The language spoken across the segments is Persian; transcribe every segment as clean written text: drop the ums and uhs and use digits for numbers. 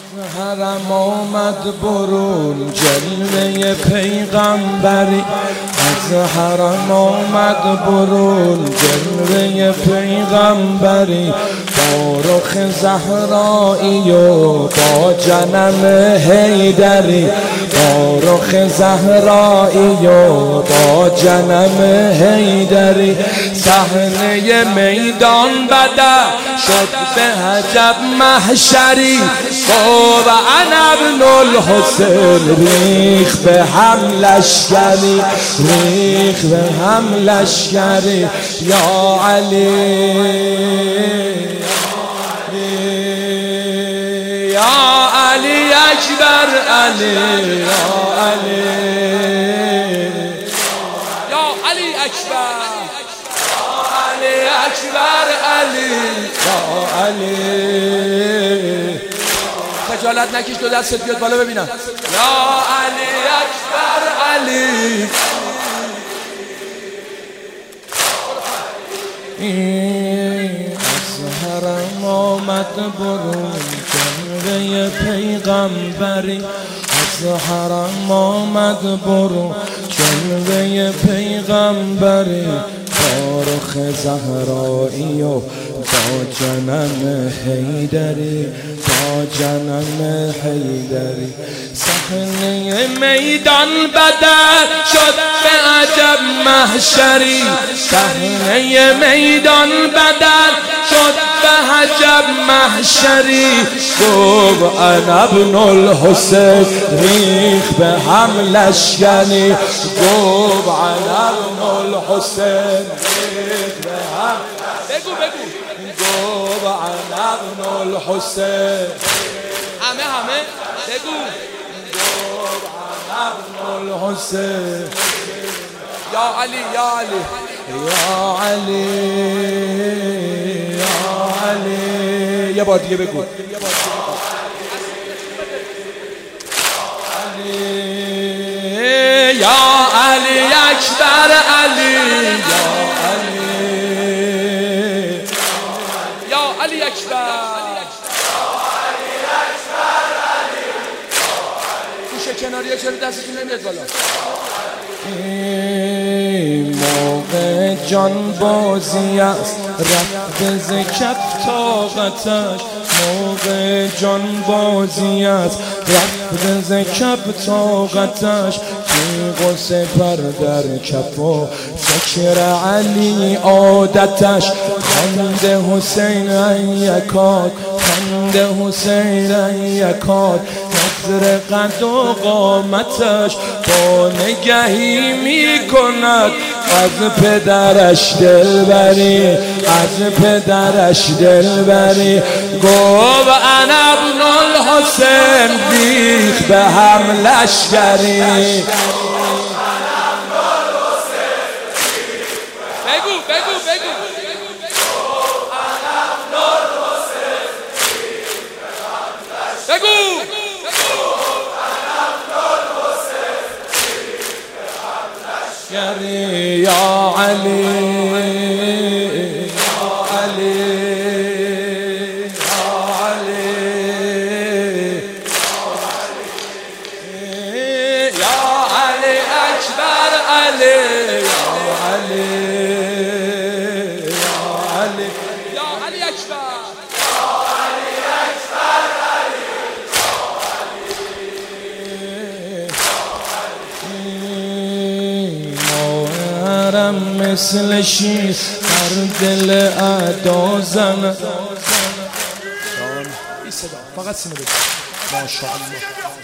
حرم آمد برون جلوه پیغمبری، از حرم آمد برون جلوه پیغمبری، با رخ زهرایی و با جنم حیدری، با رخ زهرایی و با جنم حیدری. صحنه میدان بدر شد به عجب محشری، و انا ابن الحسین ریخ به هم لشکری، ریخ به هم لشکری. یا علی یا علی اکبر علی، یا علی یا علی اکبر، یا علی اکبر علی، یا علی. خجالت نکش، دو دستت بیاد بالا ببینم. یا علی اکبر علی. از حرم آمد برون جلوه پیغمبری، از حرم آمد برون جلوه پیغمبری، با رخ زهرایی و با جنم حیدری، با جنم حیدری. صحنه میدان بدر شد به عجب محشری، صحنه میدان بدر شد به عجب محشری. گفت انا ابن الحسین ریخ به هم لشکری، گفت انا ابن الحسین ریخ به هم. بگو بگو. گفت انا ابن الحسین، همه بگو. گفت انا ابن الحسین. یا علی یا علی یا علی یا علی. یه بار دیگه بگو. یا علی اکبر علی، یا علی یا علی اکبر، گوشه کناریه چرا دستتون نمیاد بالا؟ موقع جان بازی است رفت ز کف طاقتش، موقع جان بازی است رفت ز کف طاقتش. تیغ و سپر در کف و فکر علی عادتش، خند حسین یکاد، خند حسین یکاد، نظر قد و قامتش با نگهی می کند از پدرش دلبری، از پدرش دلبری. گفت انا ابن الحسین ریخ به هم لشکری. بگو بگو بگو. بگو. یا علی یا علی یا علی یا علی اکبر علی، یا علی یا علی یا علی اکبر، یا علی اکبر علی، مثل شیر در دل ادا زن. فقط سینه بگو ماشاءالله.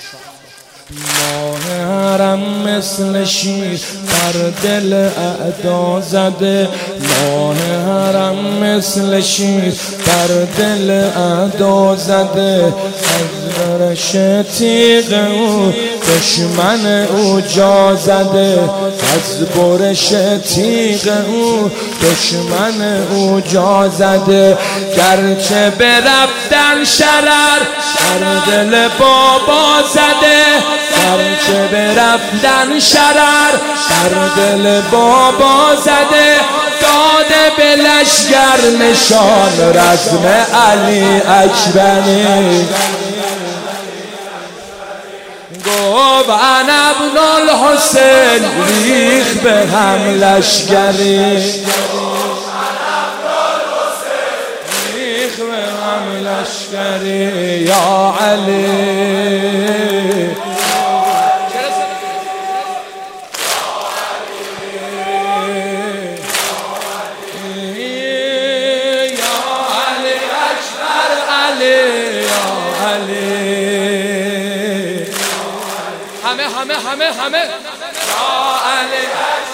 ماه حرم مثل شیر در دل اعدا زده، ماه حرم مثل شیر در دل اعدا زده. از برش تیغ او دشمن او جا زده، از برش تیغ او دشمن او جا زده. گرچه برفتن شرر در دل بابا زده، گرچه برفتن شرر در دل بابا زده. داده به لشگر نشان رزم علی اکبری. گفت انا ابن الحسین ریخ به هم لشگری ریخ به هم لشگری یا علی همه یا علی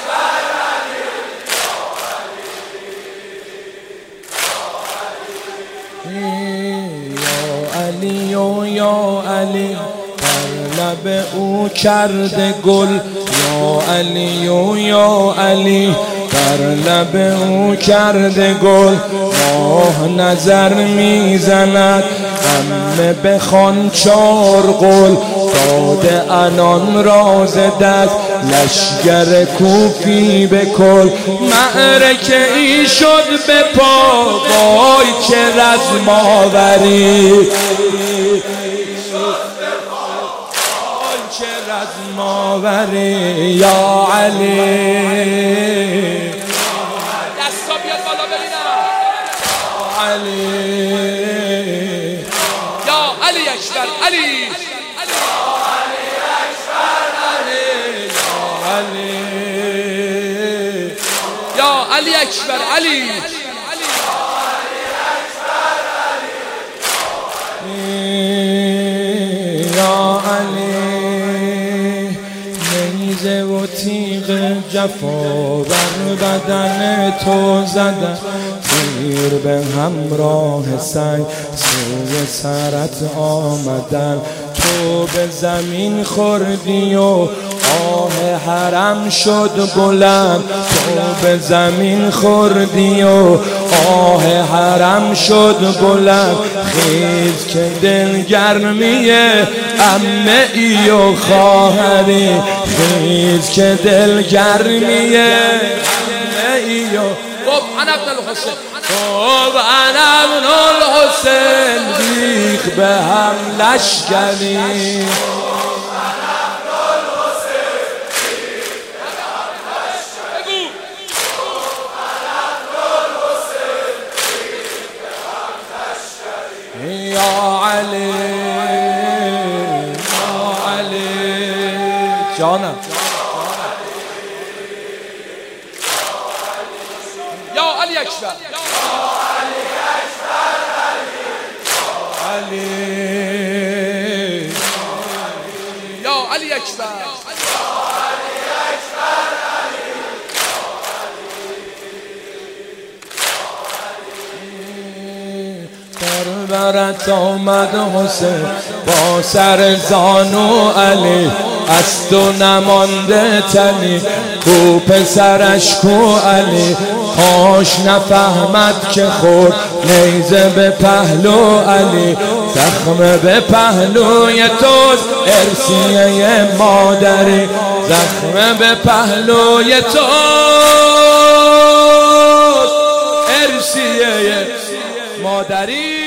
یا علی بر لب او کرده گل یا علی و یا علی بر لب او کرده گل ماه نظر میزند همه بخوان چار قول داده انان راز دست لشگر کوفی به کل معرکه ای شد به پا وای چه رزم آوری چه رزم آوری یا علی دستا بیاد بالا ببینم یا علی یا علی اکبر علی یا علی اکبر علی یا علی نیزه و تیغ جفا بر بدن تو زدن تیر به همراه سنگ سوی سرت آمدن تو به زمین خوردی و آه حرم شد بلند تو به زمین خوردی و آه حرم شد بلند خیز که دل گرمیه عمه ای و خواهری خیز که دل گرمیه عمه ای و گفت انا ابن الحسین گفت انا ابن الحسین ریخ به هم لشگری یا علی جانم یا علی اکبر یا علی اکبر برت آمد حسین با سر زانو علی از تو نمانده تنی کو پسرش کو علی کاش نفهمد که خود نیزه به پهلو علی زخم به پهلوی توست ارسیه مادری زخم به پهلوی توست ارسیه مادری